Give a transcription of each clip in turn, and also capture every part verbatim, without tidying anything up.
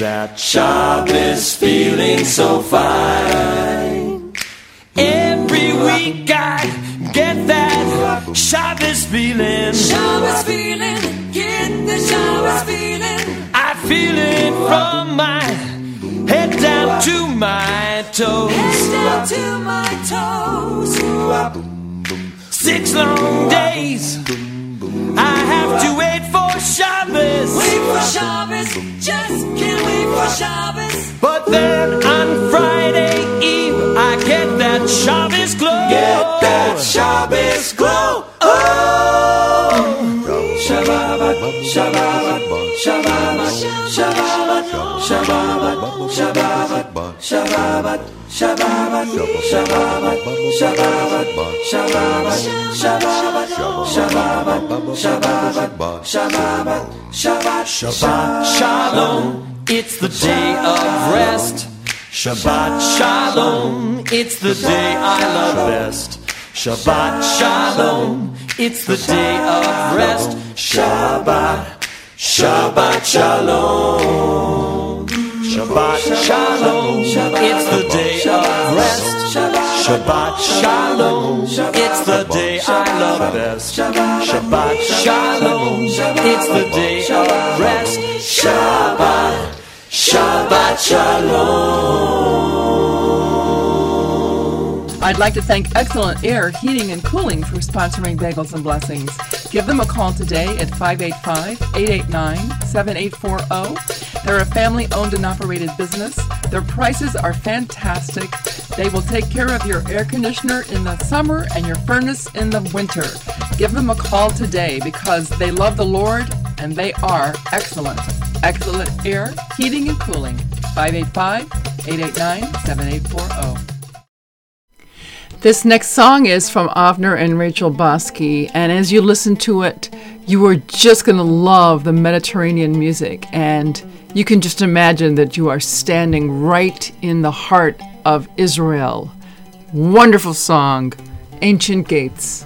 that Shabbos feeling so fine. Every week I get that Shabbos feeling. Shabbos feeling, get the Shabbos feeling. I feel it from my head down to my toes. Head down to my toes. Six long days I have to wait for Shabbos. Wait for Shabbos, just can't wait for Shabbos. But then on Friday Eve I get that Shabbos glow. Get that Shabbos glow. Oh, Shabbat, Shabbat, Shabbat, Shabbat, Shabbat, Shabbat, Shabbat, Shabbat, Shabbat, Shabbat, Shabbat, Shabbat, Shabbat, Shabbat, Shabbat, Shabbat Shalom, it's the day of rest. Shabbat Shalom, it's the day I love best. Shabbat Shalom, it's the day of rest. Shabbat, Shabbat Shalom. Shabbat Shalom, it's the day of rest. Shabbat Shalom, it's the day I love best. Shabbat Shalom, it's the day of rest. Shabbat, Shabbat Shalom. I'd like to thank Excellent Air Heating and Cooling for sponsoring Bagels and Blessings. Give them a call today at five eight five, eight eight nine, seven eight four zero. They're a family-owned and operated business. Their prices are fantastic. They will take care of your air conditioner in the summer and your furnace in the winter. Give them a call today because they love the Lord and they are excellent. Excellent Air Heating and Cooling. five eight five, eight eight nine, seven eight four zero. This next song is from Avner and Rachel Bosky, and as you listen to it, you are just going to love the Mediterranean music, and you can just imagine that you are standing right in the heart of Israel. Wonderful song, Ancient Gates.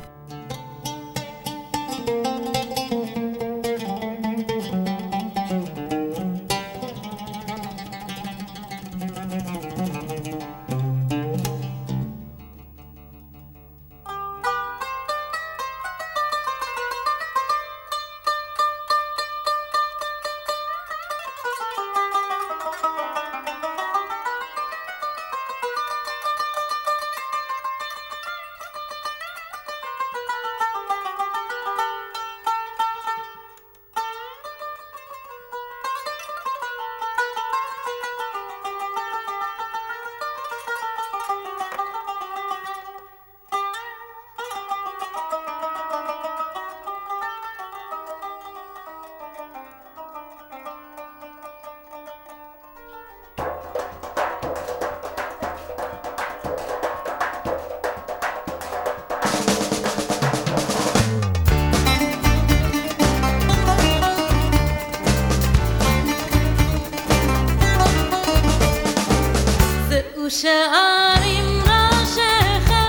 שערים ראשיכם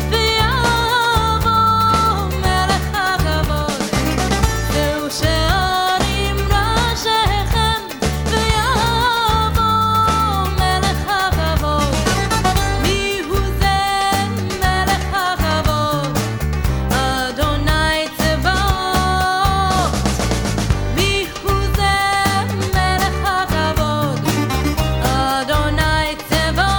ויבוא מלך הכבוד. זהו שערים ראשיכם ויבוא מלך הכבוד. מי הוא זה מלך הכבוד? אדוני צבאות. מי הוא זה מלך הכבוד? אדוני צבאות.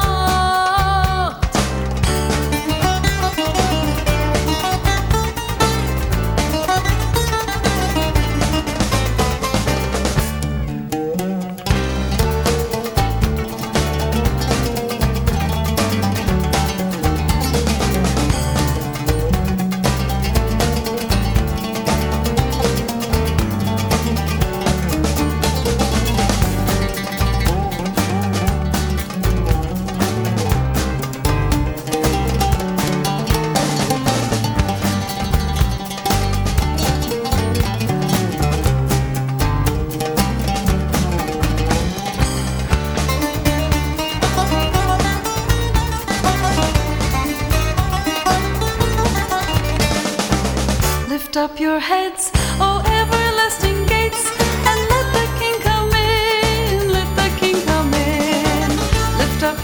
Lift up your heads, O everlasting gates, and let the King come in. Let the King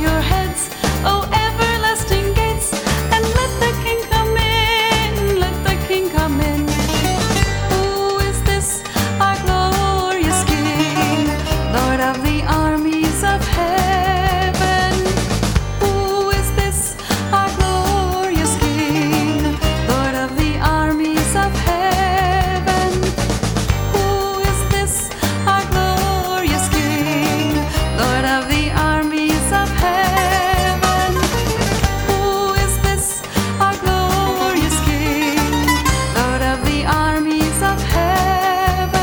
your heads, oh everlasting gates, and let the King come in, let the King come in. Who is this, our glorious King, Lord of the armies of heaven? Who is this, our glorious King, Lord of the armies of heaven? Who is this, our glorious King, Lord of the armies of heaven? Who is this, our glorious King, Lord of the armies of heaven?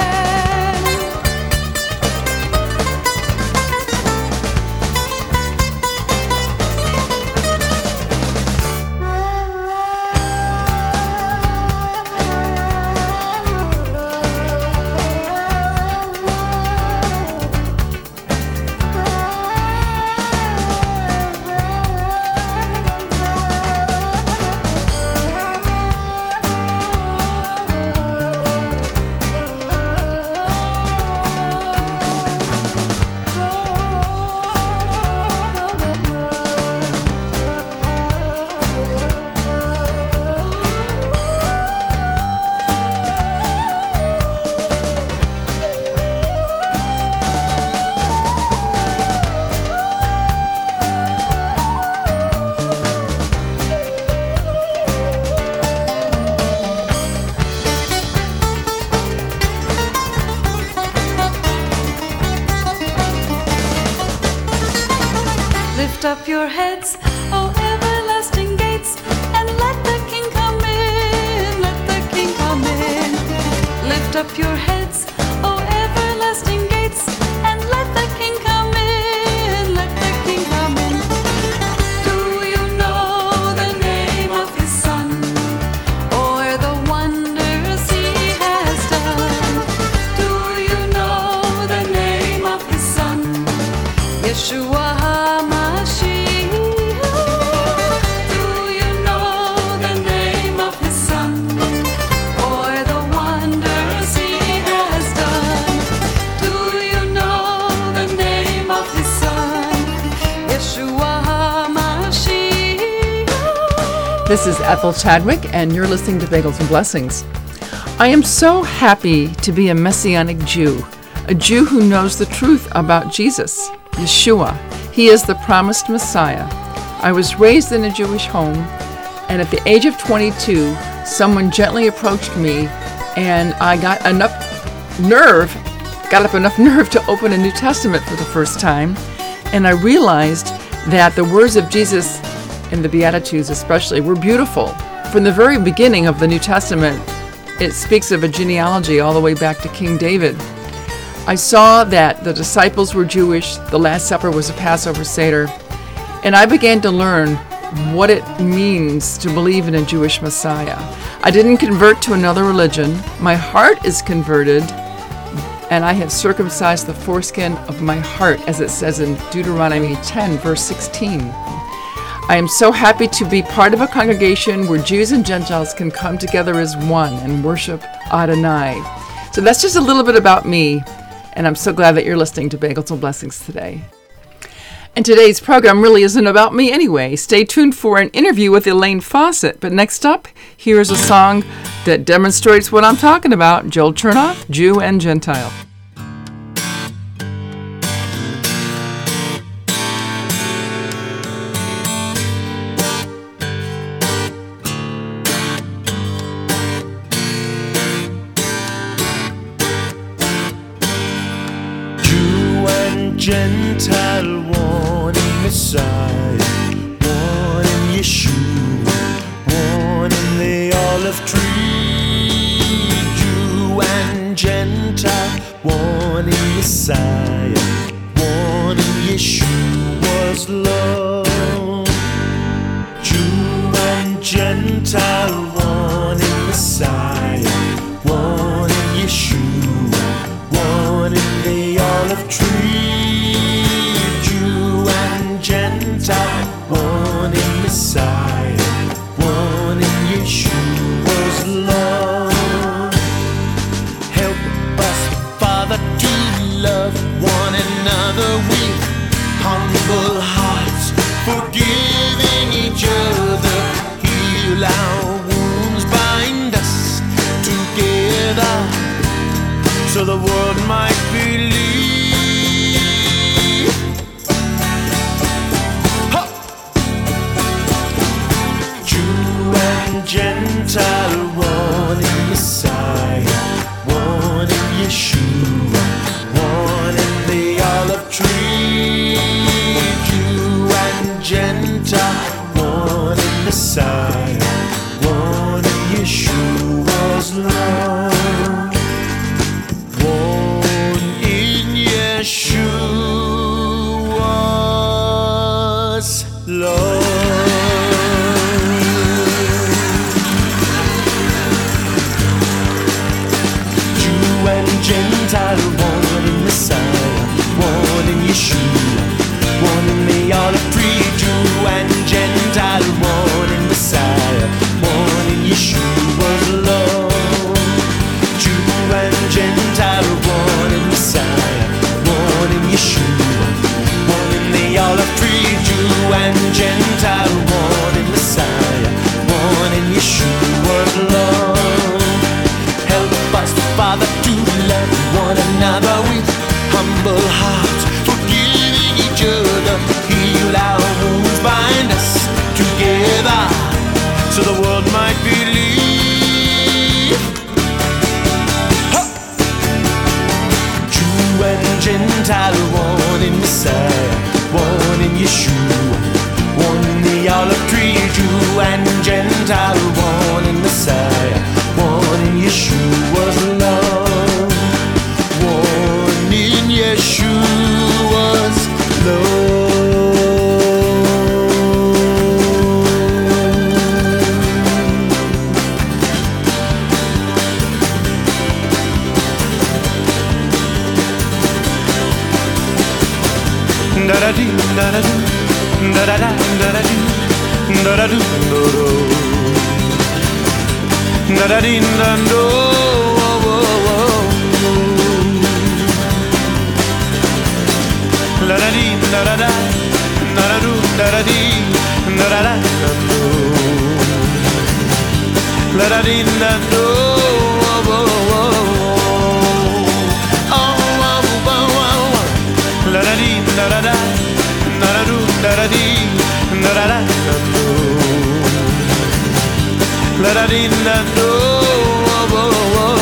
Lift up your heads, oh everlasting gates, and let the King come in, let the King come in. Lift up your heads, oh everlasting gates, and let the King come in, let the King come in. Do you know the name of His Son, or the wonders He has done? Do you know the name of His Son, Yeshua HaMashiach? Do you know the name of His Son, or the wonders He has done? Do you know the name of His Son, Yeshua HaMashiach? This is Ethel Chadwick, and you're listening to Bagels and Blessings. I am so happy to be a Messianic Jew, a Jew who knows the truth about Jesus, Yeshua. He is the promised Messiah. I was raised in a Jewish home, and at the age of twenty-two, someone gently approached me, and I got enough nerve, got up enough nerve to open a New Testament for the first time, and I realized that the words of Jesus in the Beatitudes especially were beautiful. From the very beginning of the New Testament, it speaks of a genealogy all the way back to King David. I saw that the disciples were Jewish, the Last Supper was a Passover Seder, and I began to learn what it means to believe in a Jewish Messiah. I didn't convert to another religion. My heart is converted, and I have circumcised the foreskin of my heart, as it says in Deuteronomy ten, verse sixteen. I am so happy to be part of a congregation where Jews and Gentiles can come together as one and worship Adonai. So that's just a little bit about me, and I'm so glad that you're listening to Bagels and Blessings today. And today's program really isn't about me anyway. Stay tuned for an interview with Elaine Fawcett. But next up, here's a song that demonstrates what I'm talking about. Joel Chernoff, Jew and Gentile. Gentile, one in Messiah, one in Yeshua, one in the olive tree. Jew and Gentile, one in Messiah, one in Yeshua's love. Jew and Gentile, one in Messiah, one in Yeshua, one in the olive tree. Gentile, one in Messiah, one in Yeshua's love. Help us, Father, to love one another with humble heart. Gentile, one in Messiah, one in Yeshua, one in the olive tree. Jew and Gentile, one in Messiah, one in Yeshua's love, one in Yeshua's love. Gentile, one in Messiah, one in Yeshua, one in the olive tree. Jew and Gentile, one in Messiah, one in Yeshua's love. Jew and Gentile, one in Messiah, one in Yeshua, one in the olive tree. Jew and Gentile, one in Messiah, one in Yeshua's love. Help us, Father, to love one another with humble hearts, forgiving each other, heal our wounds, bind us together, so the world might believe. Huh. Jew and Gentile, one in Messiah, one in Yeshua, one in the olive tree. Jew and Gentile, one in Messiah, one in Yeshua's love, one in Yeshua's love. Da da dee, da da doo, da da da, da da doo, da da doo, do do. Da da dee da do, oh oh oh. La da dee da da da, da da do, da da dee, da da da da do. La da dee da do, oh oh oh. Oh oh oh oh. La da dee da da da, da da do, da da dee, da da da da do. La da dee da do, oh oh oh.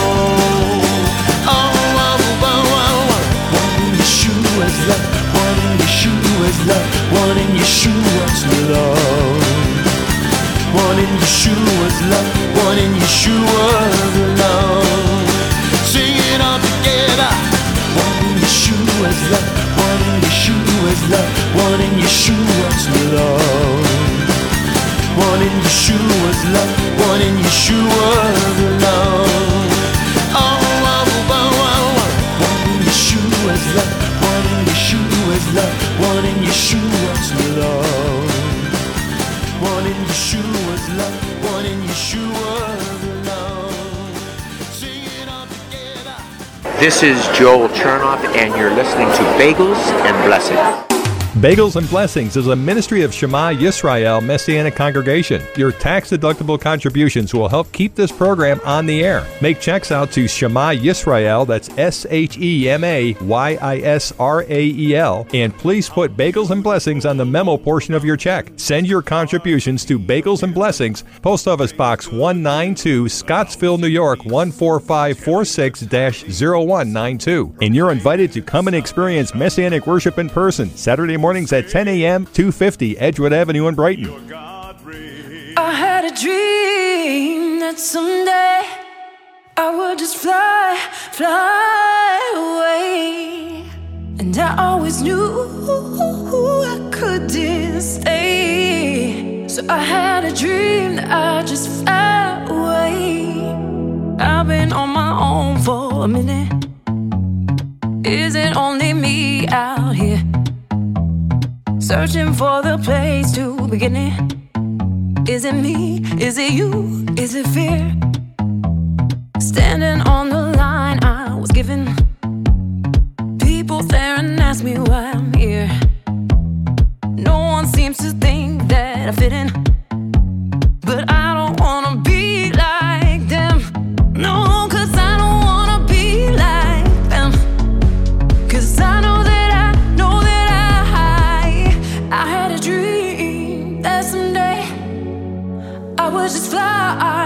Oh oh oh oh. One in Yeshua's love, one in Yeshua's love, one in Yeshua's love, one in Yeshua's love, one in Yeshua's love. Sing it all together. One in Yeshua's love, one in Yeshua's love, one in Yeshua's love. One in Yeshua's love, one in Yeshua's love. Oh, oh, oh, oh, oh. One in Yeshua's love, one in Yeshua's love, one in Yeshua's love. One in Yeshua's love, one in Yeshua's love. Sing it all together. This is Joel Chernoff, and you're listening to Bagels and Blessings. Bagels and Blessings is a ministry of Shema Yisrael Messianic Congregation. Your tax-deductible contributions will help keep this program on the air. Make checks out to Shema Yisrael, that's S H E M A Y I S R A E L, and please put Bagels and Blessings on the memo portion of your check. Send your contributions to Bagels and Blessings, Post Office Box one ninety-two, Scottsville, New York one four five four six dash zero one nine two. And you're invited to come and experience Messianic worship in person, Saturday mornings at ten a.m., two fifty Edgewood Avenue in Brighton. I had a dream that someday I would just fly, fly away. And I always knew I couldn't stay. So I had a dream that I'd just fly away. I've been on my own for a minute. Is it only me out here? Searching for the place to begin it. Is it me? Is it you? Is it fear? Standing on the line I was given. People stare and ask me why I'm here. No one seems to think that I fit in. But I don't wanna be like them. No, cause I don't wanna be like them. Cause I know that I know that I I had a dream that someday I would just fly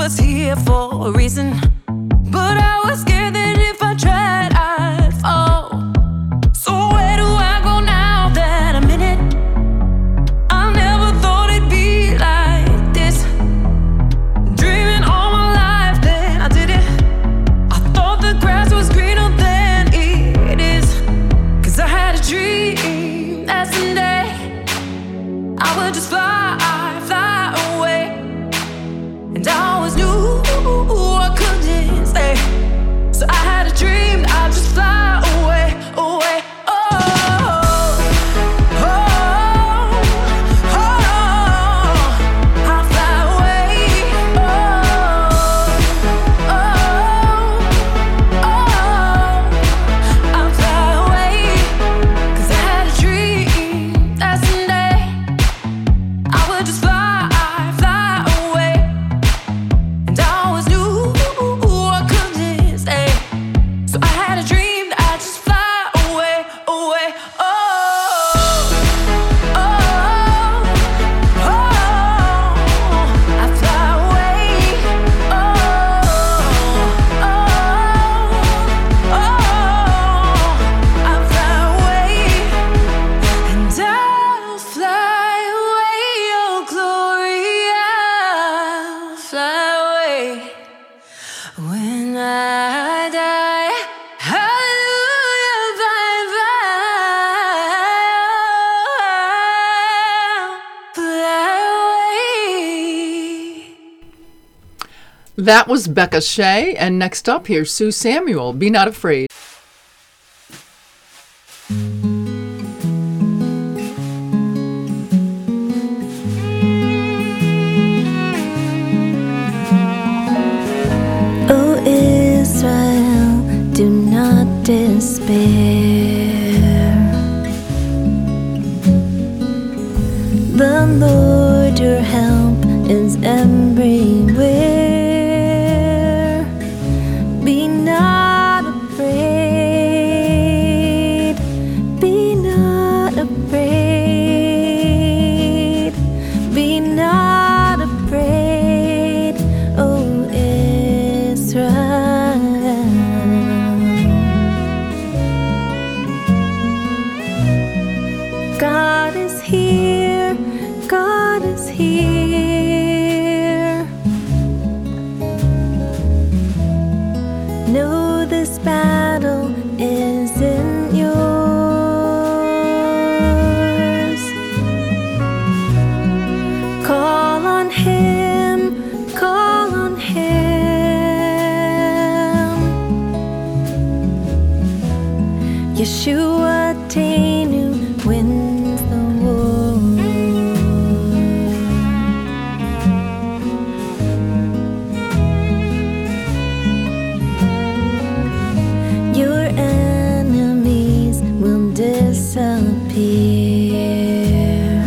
was here for a reason, but I was scared that if I tried, I'd fall. So where do I go now that I'm in it? I never thought it'd be like this. Dreaming all my life that I did it. I thought the grass was greener than it is. Cause I had a dream that someday I would just fly, fly away. And I always knew I couldn't stay. So I had a dream that I'd just fly away, away. Oh, oh, oh, I'll fly away. Oh, oh, oh, I'll fly away. Cause I had a dream that someday I would just fly, fly away. And I always knew I couldn't stay. So I had a dream that I'd just fly away, away. Oh, oh, oh, I'd fly away. Oh, oh, oh, I'll fly away. And I'll fly away, oh glory, I'll fly away. When I die, hallelujah, bye bye, fly away. That was Becca Shea, and next up, here's Sue Samuel, Be Not Afraid. O Israel, do not despair. The Lord your help is everywhere. Be not afraid. Be not afraid. Be not afraid, O Israel. God is here, God is here. Know this battle isn't yours. Call on Him, call on Him. Yeshua Tenu wins the war. Your enemies will disappear.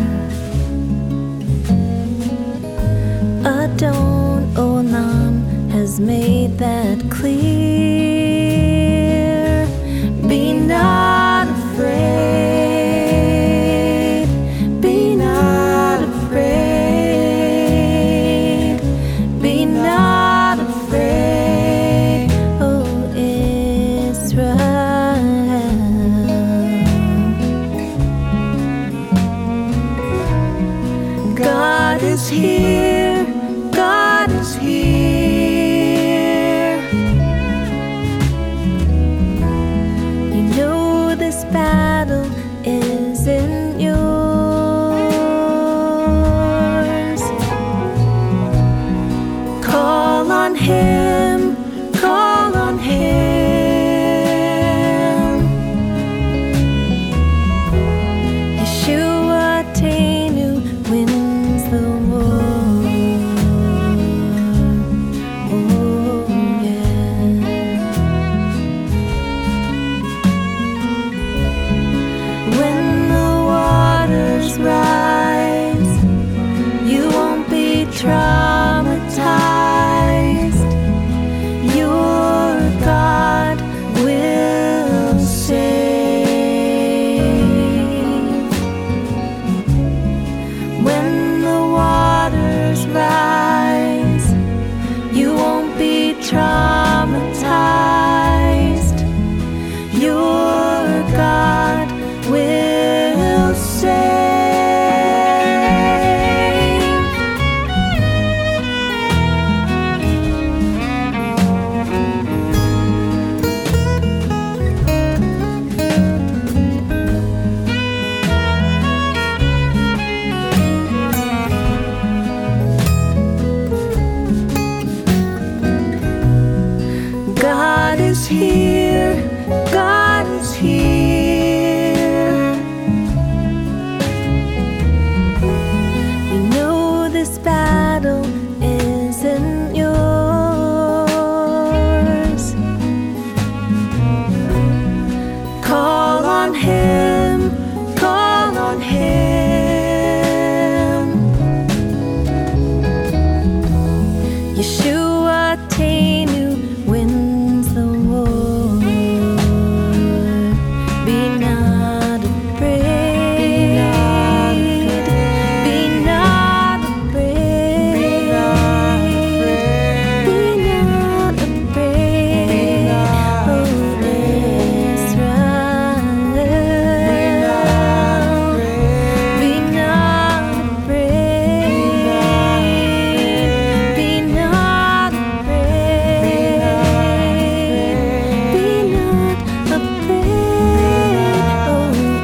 Adon Olam has made that clear. Be not afraid. Be not afraid. Be not afraid, O Israel. God is here, God is here. You know this battle isn't yours. Call on Him, call on Him. Yeshua Tenu wins the war. Oh, yeah. When the waters rise, you won't be traumatized. Your God will save. When the waters rise, Yeshua Tenu wins the war. Be not afraid. Be not afraid. Be not afraid. Be not afraid. Oh, Israel. Be not afraid. Be not afraid. Be not afraid. Oh,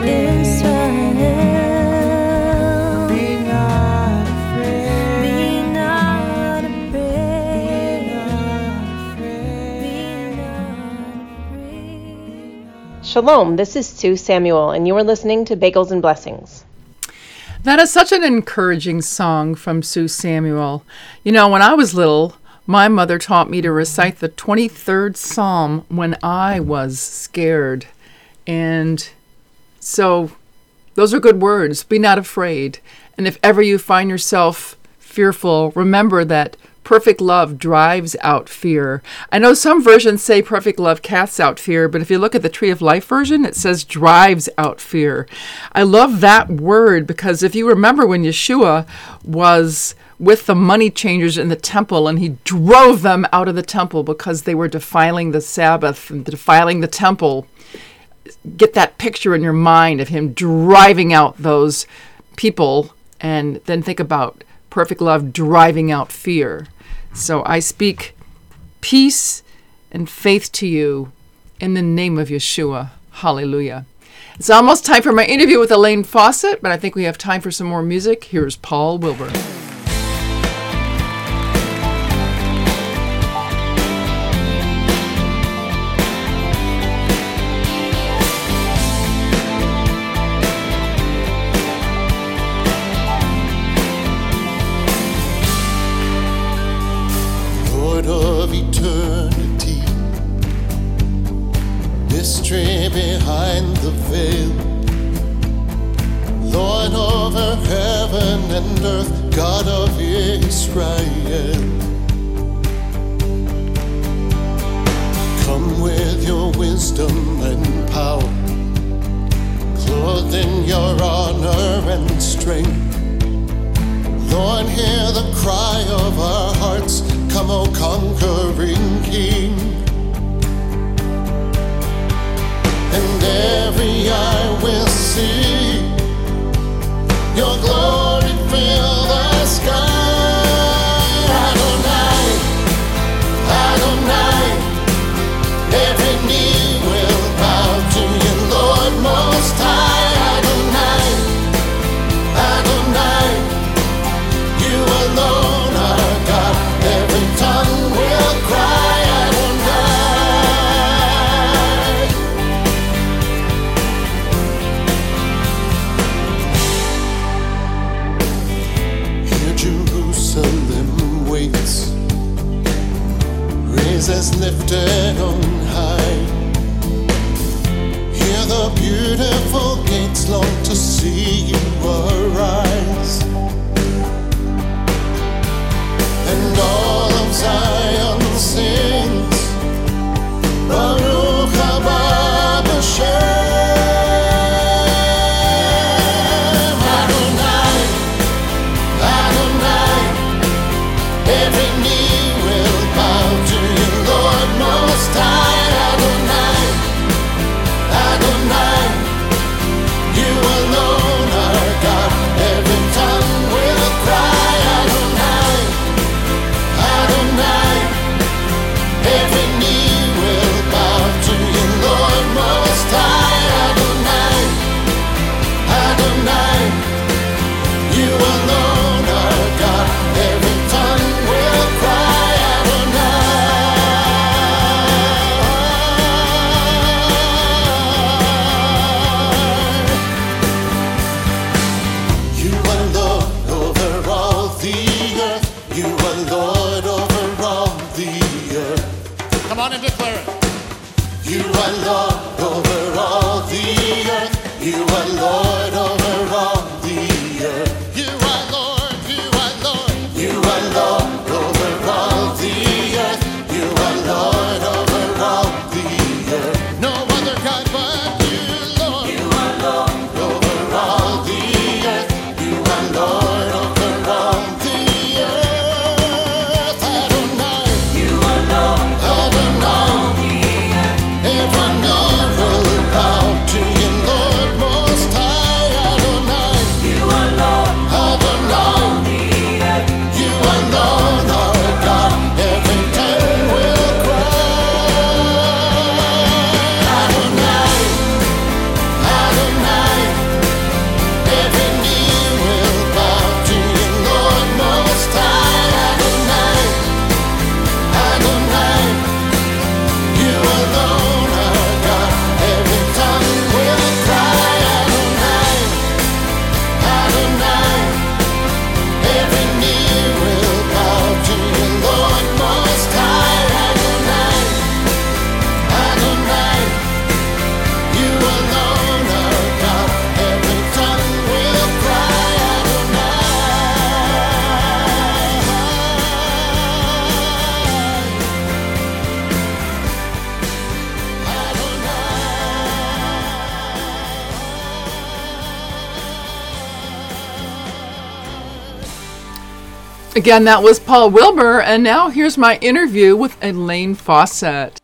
Israel. Be not afraid. Be not afraid. Be not afraid. Shalom, this is Sue Samuel, and you are listening to Bagels and Blessings. That is such an encouraging song from Sue Samuel. You know, when I was little, my mother taught me to recite the twenty-third Psalm when I was scared. And so those are good words. Be not afraid. And if ever you find yourself fearful, remember that perfect love drives out fear. I know some versions say perfect love casts out fear, but if you look at the Tree of Life version, it says drives out fear. I love that word because if you remember when Yeshua was with the money changers in the temple and he drove them out of the temple because they were defiling the Sabbath and defiling the temple, get that picture in your mind of him driving out those people, and then think about perfect love driving out fear. So I speak peace and faith to you in the name of Yeshua. Hallelujah. It's almost time for my interview with Elaine Fawcett, but I think we have time for some more music. Here's Paul Wilbur. Lord of eternity, mystery behind the veil, Lord over heaven and earth, God of Israel. Come with your wisdom and power, clothed in your honor and strength. Lord, hear the cry of our hearts. Come, O conquering King. And every eye will see your glory fill the sky. Adonai, Adonai, every knee will bow to you, Lord Most High. Adonai, Adonai, you alone are God. Every tongue will cry, Adonai. Here Jerusalem waits, praises lifted on high. Here the beautiful gates long to see you arise. And all of Zion sings, Baruch haba b'Shem. Adonai, Adonai, every knee will bow to you, Lord Most High. Adonai, Adonai, you alone are God. Every tongue will cry, Adonai, Adonai, every knee will bow to you, Lord Most High. Adonai, Adonai, you alone are God. Every tongue will cry, Adonai. You are Lord over all the earth. You are Lord over all the earth. Come on and declare it. You are Lord over all the earth. You are Lord over all the earth. You are Lord, you are Lord. You are Lord over all Again, that was Paul Wilbur, and now here's my interview with Elaine Fawcett.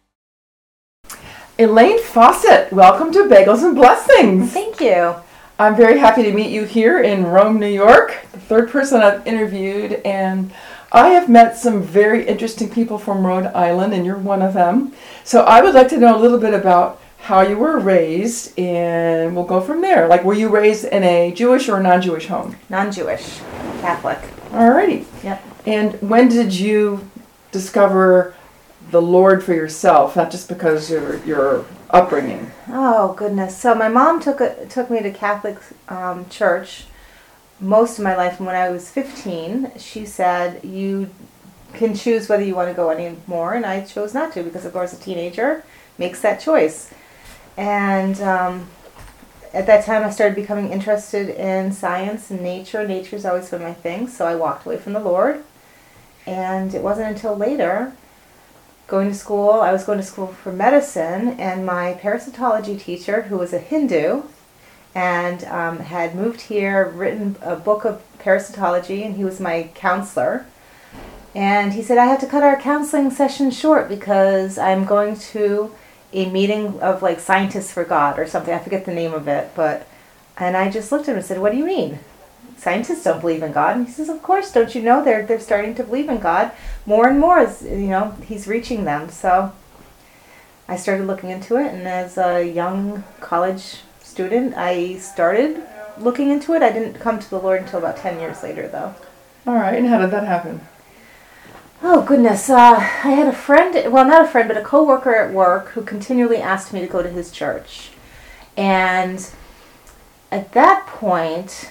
Elaine Fawcett, welcome to Bagels and Blessings. Thank you. I'm very happy to meet you here in Rome, New York, the third person I've interviewed, and I have met some very interesting people from Rhode Island, and you're one of them. So I would like to know a little bit about how you were raised, and we'll go from there. Like, were you raised in a Jewish or non-Jewish home? Non-Jewish, Catholic. Alrighty. Yep. And when did you discover the Lord for yourself, not just because of your upbringing? Oh goodness! So my mom took a, took me to Catholic um, church most of my life, and when I was fifteen, she said, "You can choose whether you want to go anymore," and I chose not to because, of course, a teenager makes that choice. And um, at that time, I started becoming interested in science and nature. Nature's always been my thing, so I walked away from the Lord. And it wasn't until later, going to school, I was going to school for medicine, and my parasitology teacher, who was a Hindu, and um, had moved here, written a book of parasitology, and he was my counselor. And he said, I have to cut our counseling session short because I'm going to a meeting of like Scientists for God or something. I forget the name of it, but, and I just looked at him and said, what do you mean? Scientists don't believe in God. And he says, of course, don't you know they're they're starting to believe in God more and more as, you know, he's reaching them. So I started looking into it, and as a young college student, I started looking into it. I didn't come to the Lord until about ten years later, though. All right, and how did that happen? Oh, goodness. Uh, I had a friend, well, not a friend, but a coworker at work who continually asked me to go to his church. And at that point,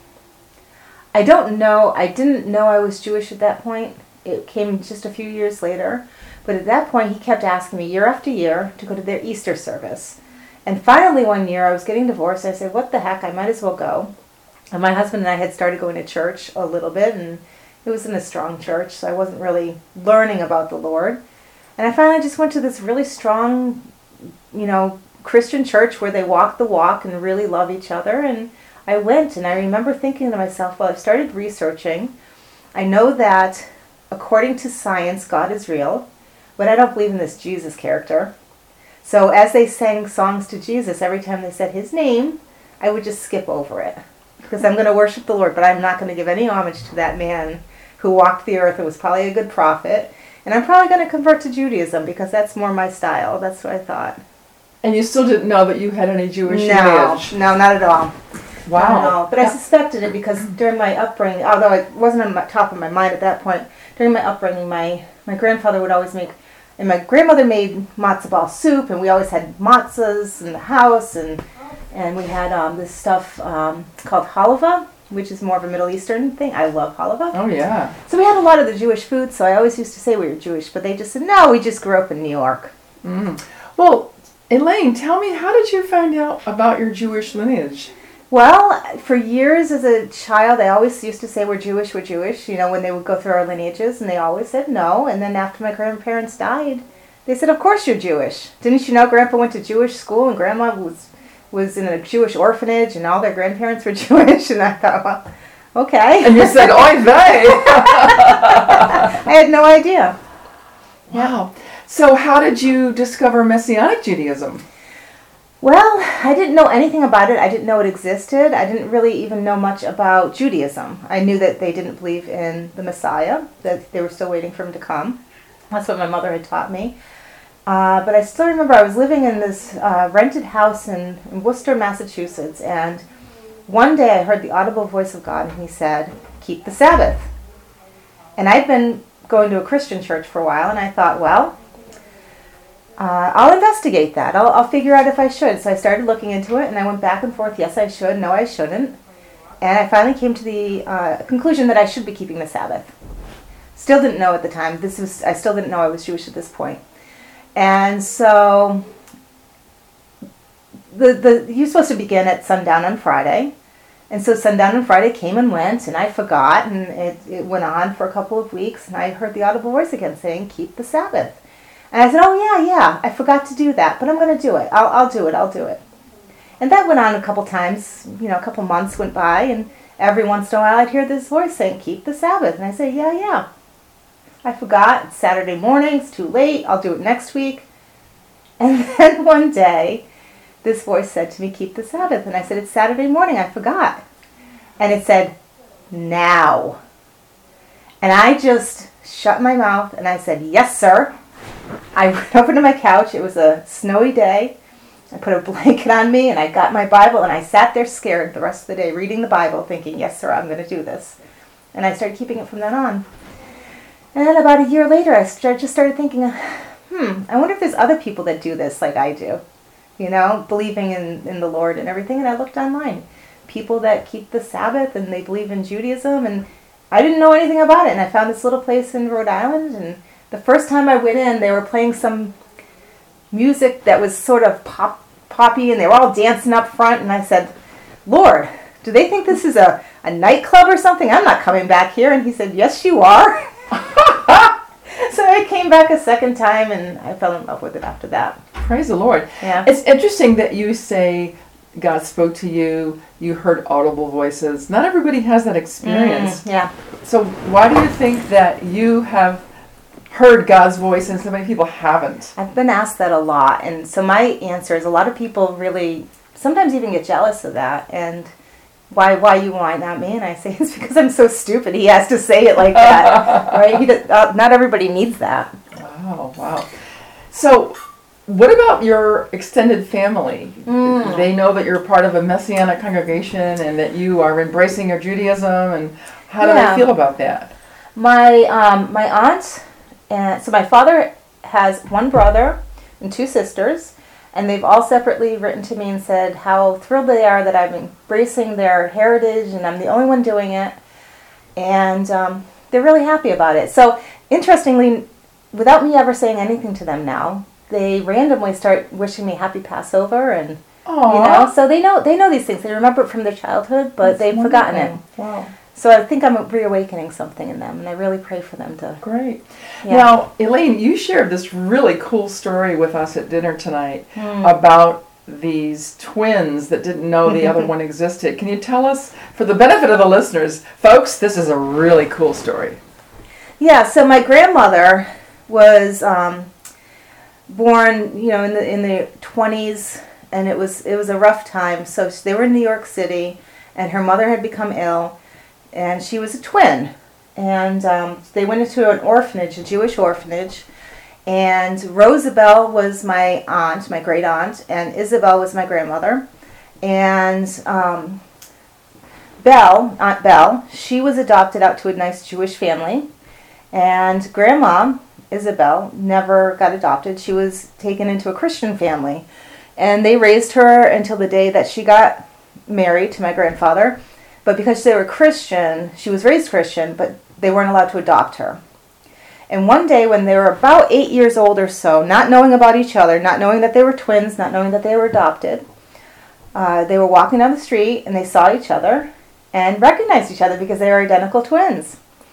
I don't know, I didn't know I was Jewish at that point. It came just a few years later. But at that point, he kept asking me year after year to go to their Easter service. And finally, one year, I was getting divorced. I said, what the heck, I might as well go. And my husband and I had started going to church a little bit, and it was in a strong church, so I wasn't really learning about the Lord. And I finally just went to this really strong, you know, Christian church where they walk the walk and really love each other. And I went, and I remember thinking to myself, well, I've started researching. I know that according to science, God is real, but I don't believe in this Jesus character. So as they sang songs to Jesus, every time they said his name, I would just skip over it. Because I'm going to worship the Lord, but I'm not going to give any homage to that man who walked the earth and was probably a good prophet. And I'm probably going to convert to Judaism because that's more my style. That's what I thought. And you still didn't know that you had any Jewish no, lineage? No, not at all. Wow. Not at all. But I suspected it because during my upbringing, although it wasn't on the top of my mind at that point, during my upbringing, my, my grandfather would always make, and my grandmother made matzo ball soup, and we always had matzahs in the house, and and we had um, this stuff um, called halava, which is more of a Middle Eastern thing. I love halava. Oh, yeah. So we had a lot of the Jewish food, so I always used to say we were Jewish, but they just said, no, we just grew up in New York. Mm. Well, Elaine, tell me, how did you find out about your Jewish lineage? Well, for years as a child, I always used to say we're Jewish, we're Jewish, you know, when they would go through our lineages, and they always said no. And then after my grandparents died, they said, of course you're Jewish. Didn't you know Grandpa went to Jewish school and Grandma was was in a Jewish orphanage and all their grandparents were Jewish? And I thought, well, okay. And you said, oy vey. I had no idea. Wow. So how did you discover Messianic Judaism? Well, I didn't know anything about it. I didn't know it existed. I didn't really even know much about Judaism. I knew that they didn't believe in the Messiah, that they were still waiting for him to come. That's what my mother had taught me. Uh, but I still remember I was living in this uh, rented house in, in Worcester, Massachusetts, and one day I heard the audible voice of God, and he said, keep the Sabbath. And I'd been going to a Christian church for a while, and I thought, well, uh, I'll investigate that. I'll, I'll figure out if I should. So I started looking into it, and I went back and forth, yes, I should, no, I shouldn't. And I finally came to the uh, conclusion that I should be keeping the Sabbath. Still didn't know at the time. This was I still didn't know I was Jewish at this point. And so the the you're supposed to begin at sundown on Friday. And so sundown on Friday came and went, and I forgot, and it, it went on for a couple of weeks, and I heard the audible voice again saying, keep the Sabbath. And I said, oh, yeah, yeah, I forgot to do that, but I'm going to do it. I'll I'll do it, I'll do it. And that went on a couple times, you know, a couple months went by, and every once in a while I'd hear this voice saying, keep the Sabbath. And I say, yeah, yeah. I forgot. It's Saturday morning. It's too late. I'll do it next week. And then one day, this voice said to me, keep the Sabbath. And I said, it's Saturday morning. I forgot. And it said, now. And I just shut my mouth and I said, yes, sir. I went over to my couch. It was a snowy day. I put a blanket on me and I got my Bible and I sat there scared the rest of the day reading the Bible thinking, yes, sir, I'm going to do this. And I started keeping it from then on. And then about a year later, I started, just started thinking, hmm, I wonder if there's other people that do this like I do, you know, believing in, in the Lord and everything. And I looked online. People that keep the Sabbath and they believe in Judaism. And I didn't know anything about it. And I found this little place in Rhode Island. And the first time I went in, they were playing some music that was sort of pop, poppy, and they were all dancing up front, and I said, Lord, do they think this is a, a nightclub or something? I'm not coming back here. And he said, yes, you are. So I came back a second time, and I fell in love with it after that. Praise the Lord. Yeah. It's interesting that you say God spoke to you, you heard audible voices. Not everybody has that experience. Mm, yeah. So why do you think that you have heard God's voice and so many people haven't? I've been asked that a lot, and so my answer is a lot of people really sometimes even get jealous of that, and why why you why not me? And I say it's because I'm so stupid. He has to say it like that, right? He does, uh, not everybody needs that. Oh, wow. So what about your extended family? Mm. They know that you're part of a Messianic congregation and that you are embracing your Judaism, and how do Yeah. they feel about that? My um, my aunt, and so my father has one brother and two sisters, and they've all separately written to me and said how thrilled they are that I'm embracing their heritage and I'm the only one doing it, and um, they're really happy about it. So interestingly, without me ever saying anything to them now, they randomly start wishing me happy Passover, and Aww. you know, so they know they know these things. They remember it from their childhood, but That's they've wonderful. forgotten it. Wow. So I think I'm reawakening something in them, and I really pray for them to. Great. Yeah. Now, Elaine, you shared this really cool story with us at dinner tonight Hmm. about these twins that didn't know the other one existed. Can you tell us, for the benefit of the listeners, folks, this is a really cool story. Yeah. So my grandmother was um, born, you know, in the in the twenties, and it was it was a rough time. So they were in New York City, and her mother had become ill. And she was a twin, and um, they went into an orphanage, a Jewish orphanage, and Rosabelle was my aunt, my great aunt, and Isabel was my grandmother, and um, Belle, Aunt Belle, she was adopted out to a nice Jewish family, and Grandma, Isabel, never got adopted. She was taken into a Christian family, and they raised her until the day that she got married to my grandfather. But because they were Christian, she was raised Christian, but they weren't allowed to adopt her. And one day when they were about eight years old or so, not knowing about each other, not knowing that they were twins, not knowing that they were adopted, uh, they were walking down the street and they saw each other and recognized each other because they were identical twins.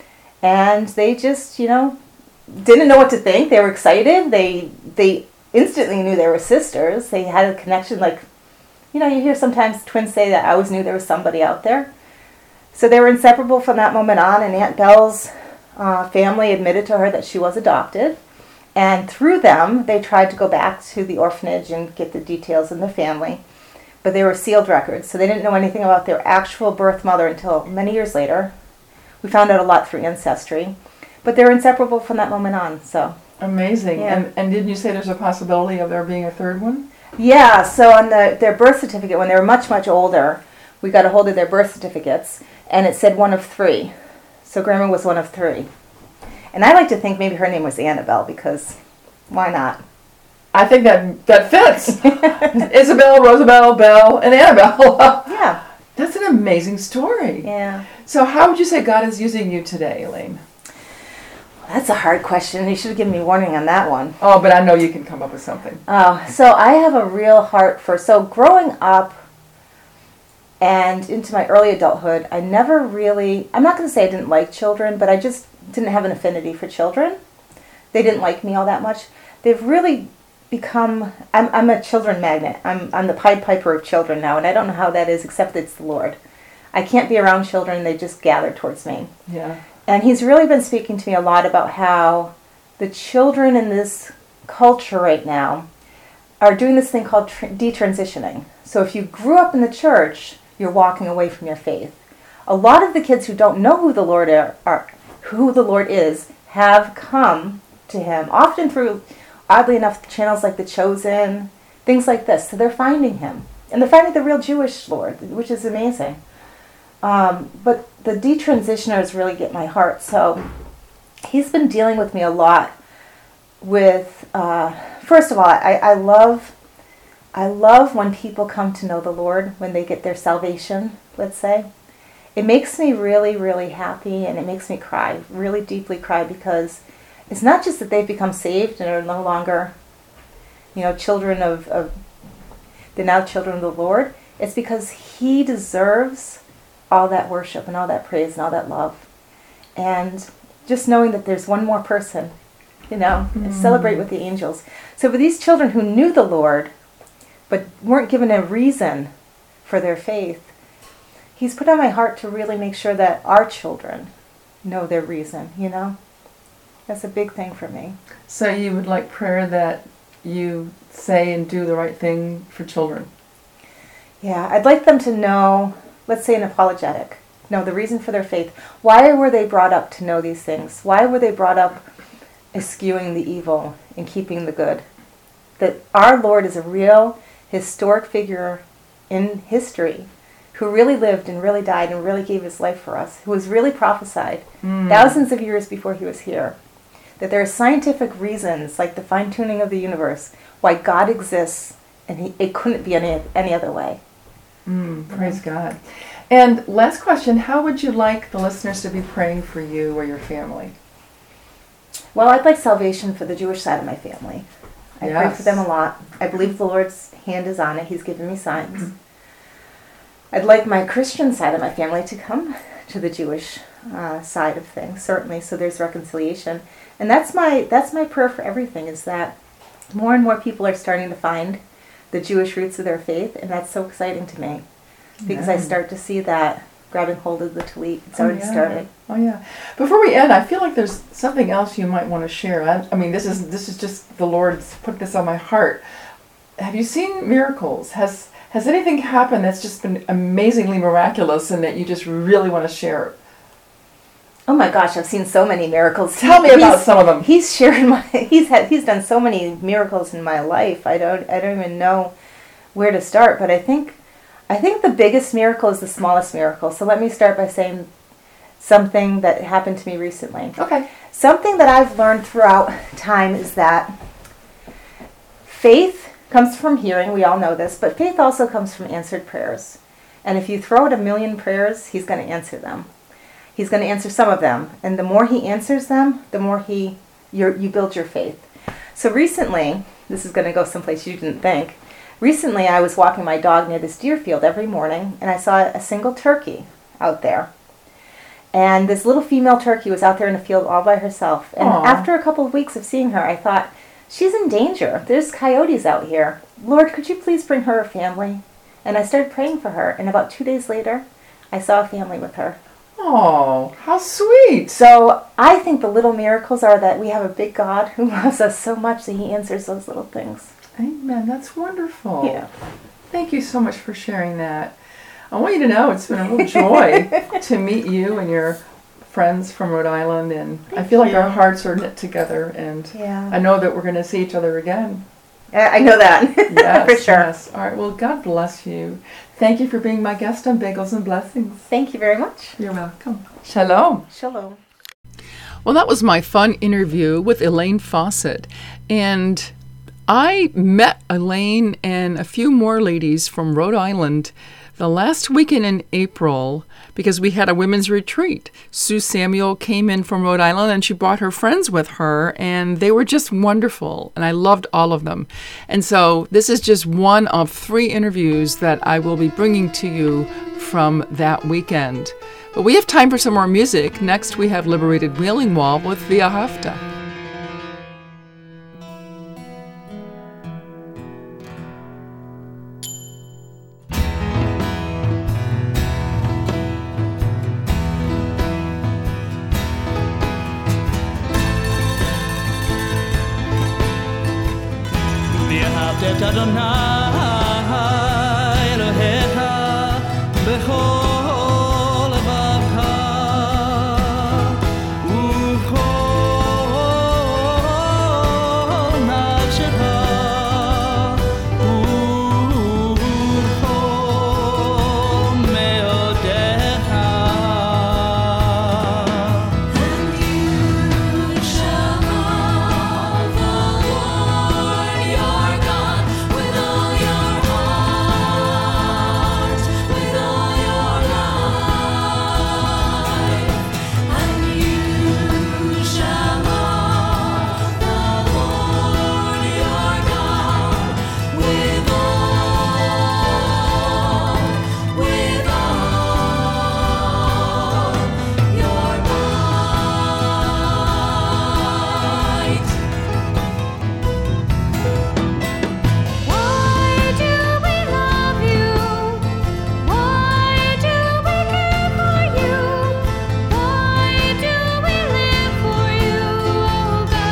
And they just, you know, didn't know what to think. They were excited. They they instantly knew they were sisters. They had a connection like, you know, you hear sometimes twins say that I always knew there was somebody out there. So they were inseparable from that moment on, and Aunt Belle's uh, family admitted to her that she was adopted. And through them, they tried to go back to the orphanage and get the details in the family. But they were sealed records, so they didn't know anything about their actual birth mother until many years later. We found out a lot through Ancestry. But they were inseparable from that moment on. So Amazing. Yeah. And, and didn't you say there's a possibility of there being a third one? Yeah, so on the, their birth certificate, when they were much, much older, we got a hold of their birth certificates, and it said one of three. So Grandma was one of three. And I like to think maybe her name was Annabelle, because why not? I think that that fits. Isabel, Rosabelle, Belle, and Annabelle. Yeah. That's an amazing story. Yeah. So how would you say God is using you today, Elaine? That's a hard question. You should have given me warning on that one. Oh, but I know you can come up with something. Oh, so I have a real heart for, so growing up and into my early adulthood, I never really, I'm not going to say I didn't like children, but I just didn't have an affinity for children. They didn't like me all that much. They've really become, I'm, I'm a children magnet. I'm, I'm the Pied Piper of children now, and I don't know how that is, except it's the Lord. I can't be around children, they just gather towards me. Yeah. And he's really been speaking to me a lot about how the children in this culture right now are doing this thing called tr- detransitioning. So if you grew up in the church, you're walking away from your faith. A lot of the kids who don't know who the Lord are, are who the Lord is have come to him, often through, oddly enough, channels like The Chosen, things like this. So they're finding him. And they're finding the real Jewish Lord, which is amazing. Um, but the detransitioners really get my heart. So he's been dealing with me a lot with, uh, first of all, I, I love I love when people come to know the Lord, when they get their salvation, let's say. It makes me really, really happy, and it makes me cry, really deeply cry, because it's not just that they've become saved and are no longer, you know, children of, of they're now children of the Lord. It's because he deserves all that worship and all that praise and all that love. And just knowing that there's one more person, you know, and Mm. celebrate with the angels. So for these children who knew the Lord, but weren't given a reason for their faith, he's put on my heart to really make sure that our children know their reason, you know? That's a big thing for me. So you would like prayer that you say and do the right thing for children? Yeah, I'd like them to know, let's say an apologetic, know the reason for their faith. Why were they brought up to know these things? Why were they brought up eschewing the evil and keeping the good? That our Lord is a real historic figure in history who really lived and really died and really gave his life for us, who was really prophesied Mm. thousands of years before he was here. That there are scientific reasons, like the fine-tuning of the universe, why God exists, and he, it couldn't be any any other way. Mm, praise God. And last question, how would you like the listeners to be praying for you or your family? Well, I'd like salvation for the Jewish side of my family. I pray Yes. for them a lot. I believe the Lord's hand is on it. He's given me signs. I'd like my Christian side of my family to come to the Jewish uh, side of things, certainly, so there's reconciliation. And that's my that's my prayer for everything, is that more and more people are starting to find the Jewish roots of their faith, and that's so exciting to me, because I Amen. start to see that grabbing hold of the Talit. It's Oh, already yeah. started. Oh yeah. Before we end, I feel like there's something else you might want to share. I, I mean, this is this is just the Lord's put this on my heart. Have you seen miracles? Has has anything happened that's just been amazingly miraculous and that you just really want to share? Oh my gosh, I've seen so many miracles. Tell me about He's- some of them. He's shared my he's had he's done so many miracles in my life. I don't I don't even know where to start, but I think I think the biggest miracle is the smallest miracle. So let me start by saying something that happened to me recently. Okay. Something that I've learned throughout time is that faith comes from hearing, we all know this, but faith also comes from answered prayers. And if you throw out a million prayers, he's going to answer them. He's going to answer some of them. And the more he answers them, the more he you're, you build your faith. So recently, this is going to go someplace you didn't think. Recently, I was walking my dog near this deer field every morning, and I saw a single turkey out there. And this little female turkey was out there in the field all by herself. And Aw. after a couple of weeks of seeing her, I thought, she's in danger. There's coyotes out here. Lord, could you please bring her a family? And I started praying for her. And about two days later, I saw a family with her. Oh, how sweet. So I think the little miracles are that we have a big God who loves us so much that he answers those little things. Amen. That's wonderful. Yeah. Thank you so much for sharing that. I want you to know it's been a real joy to meet you and your friends from Rhode Island, and I feel like you. our hearts are knit together, and Yeah. I know that we're going to see each other again. I I know that. Yes, for sure. yes. All right. Well, God bless you. Thank you for being my guest on Bagels and Blessings. Thank you very much. You're welcome. Shalom. Shalom. Well, that was my fun interview with Elaine Fawcett. And I met Elaine and a few more ladies from Rhode Island the last weekend in April because we had a women's retreat. Sue Samuel came in from Rhode Island and she brought her friends with her, and they were just wonderful, and I loved all of them. And so this is just one of three interviews that I will be bringing to you from that weekend. But we have time for some more music. Next, we have Liberated Wailing Wall with Via Hafta. את אדוני אלוהיך בכל לבבך ובכל נפשך ובכל מאודך. And you shall love the Lord your God with all your heart, with all your life. And you shall love the Lord your God with all, with all your might. Why do we love you? Why do we care for you? Why do we live for you, oh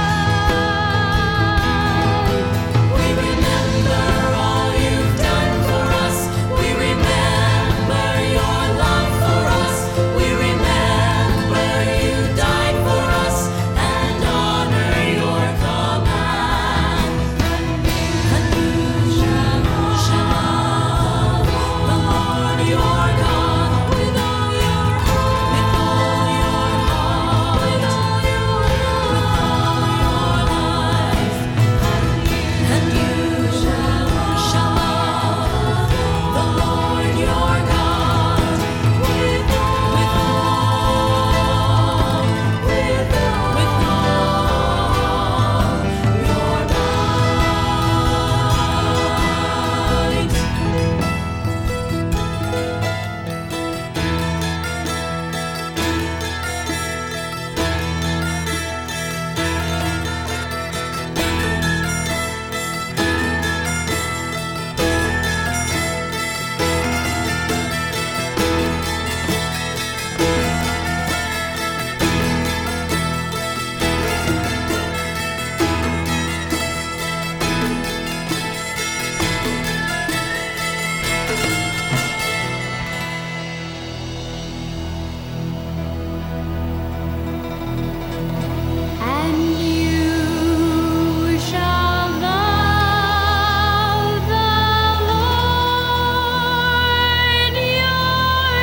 God? We remember all you've done for us. We remember your love for us. We remember you died for us and honor your command. And you shall love the Lord your God with all your heart, with all your heart, with all your life. And you shall love the Lord your God with all, with all, with all, with all your might. And you shall love the Lord your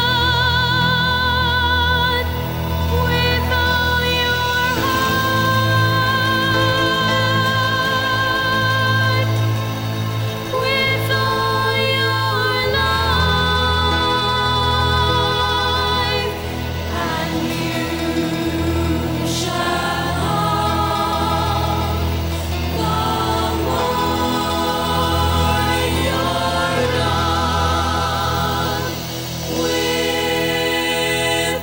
God with all your heart, with all your life. And you shall love the Lord your God with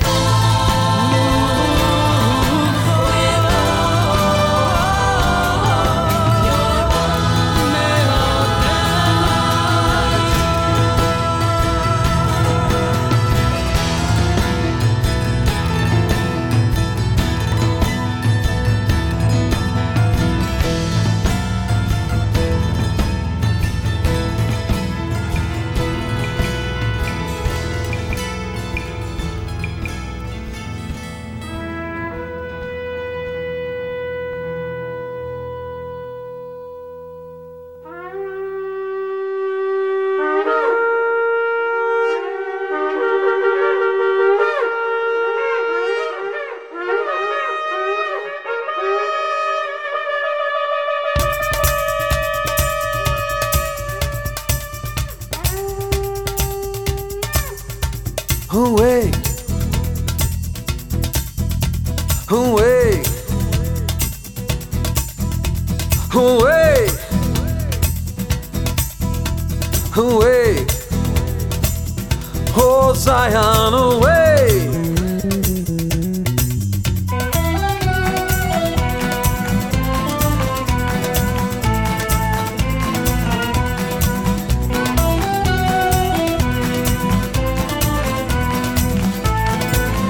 Away, away, away, away, oh Zion, away.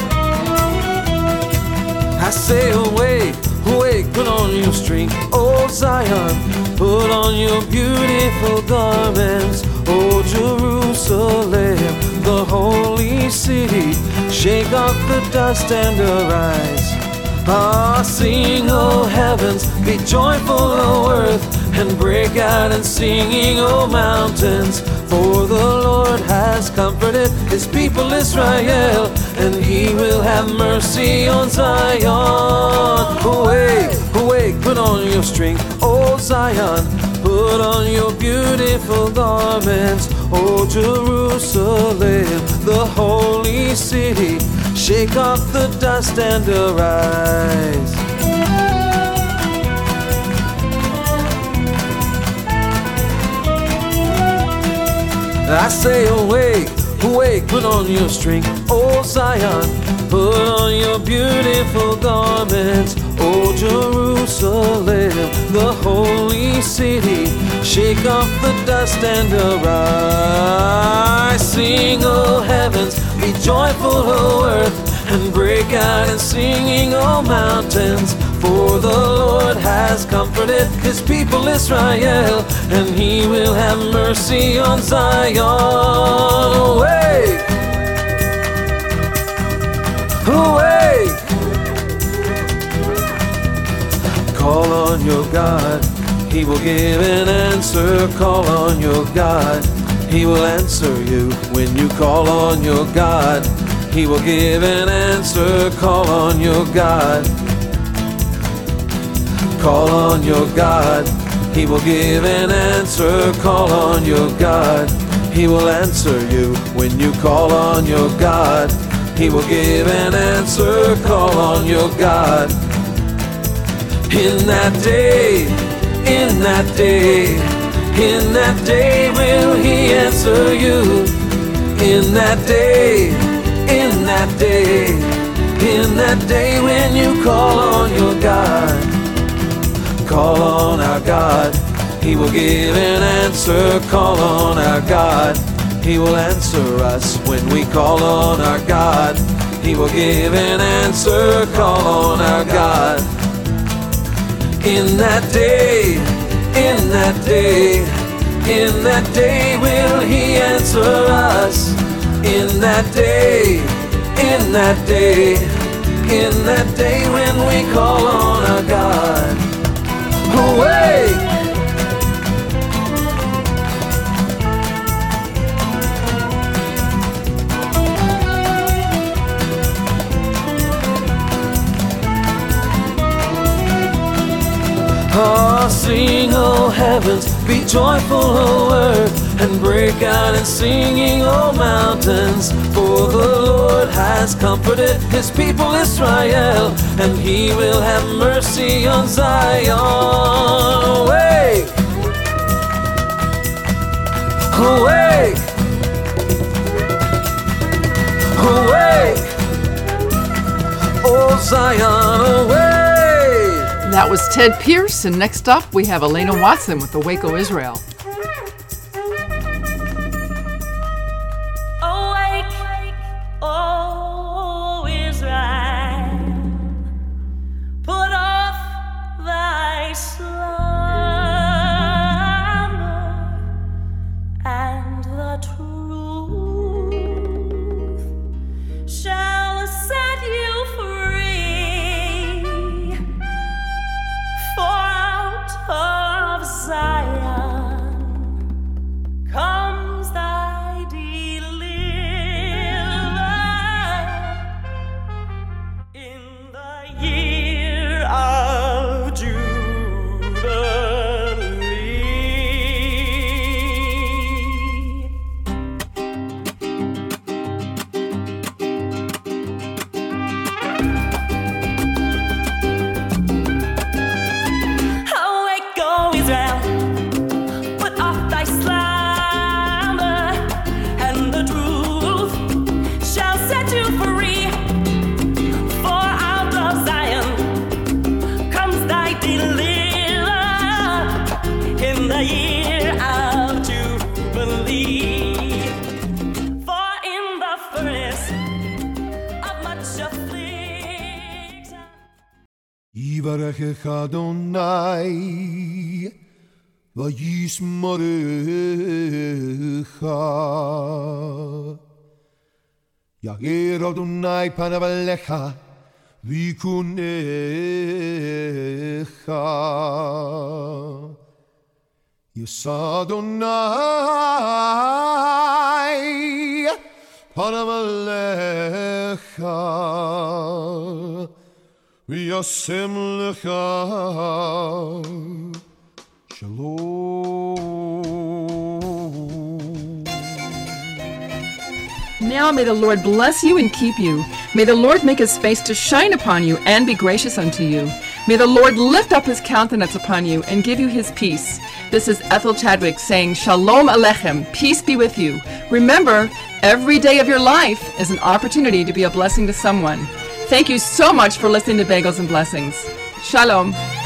I say away, away, put on your string. Oh Zion, put on your beautiful garments. O Jerusalem, the holy city, shake off the dust and arise. Ah, sing, O heavens, be joyful, O earth, and break out in singing, O mountains. For the Lord has comforted his people Israel, and he will have mercy on Zion. Awake, awake, put on your strength, O Zion, put on your beautiful garments. O Jerusalem, the holy city, shake off the dust and arise. I say awake, awake, put on your strength, O Zion, put on your beautiful garments. O Jerusalem, the holy city, shake off the dust and arise. Sing, O heavens, be joyful, O earth, and break out in singing, O mountains. For the Lord has comforted his people Israel, and he will have mercy on Zion. Awake! Awake! Call on your God, he will give an answer. Call on your God, he will answer you. When you call on your God, he will give an answer. Call on your God. Call on your God, he will give an answer. Call on your God, he will answer you. When you call on your God, he will give an answer. Call on your God. In that day, in that day, in that day will he answer you. In that day, in that day, in that day when you call on your God. Call on our God, he will give an answer. Call on our God, he will answer us. When we call on our God, he will give an answer. Call on our God. In that day, in that day, in that day will he answer us. In that day, in that day, in that day when we call on our God. Awake! Oh, sing, O heavens, be joyful, O earth, and break out in singing, O mountains. For the Lord has comforted his people Israel, and he will have mercy on Zion. Awake! Awake! Awake! Oh Zion, awake! That was Ted Pierce, and next up we have Elena Watson with the Waco Israel. Awake, O Israel, put off thy slumber, and the truth shall set you free. For out of Zion comes thy deliverer in the year of Yivarechech Adonai vayismorecha Yagir Adonai panav alecha vikunecha Yisadonai panav alecha v'yasem lecha shalom. Now may the Lord bless you and keep you. May the Lord make his face to shine upon you and be gracious unto you. May the Lord lift up his countenance upon you and give you his peace. This is Ethel Chadwick saying Shalom Aleichem, peace be with you. Remember, every day of your life is an opportunity to be a blessing to someone. Thank you so much for listening to Bagels and Blessings. Shalom.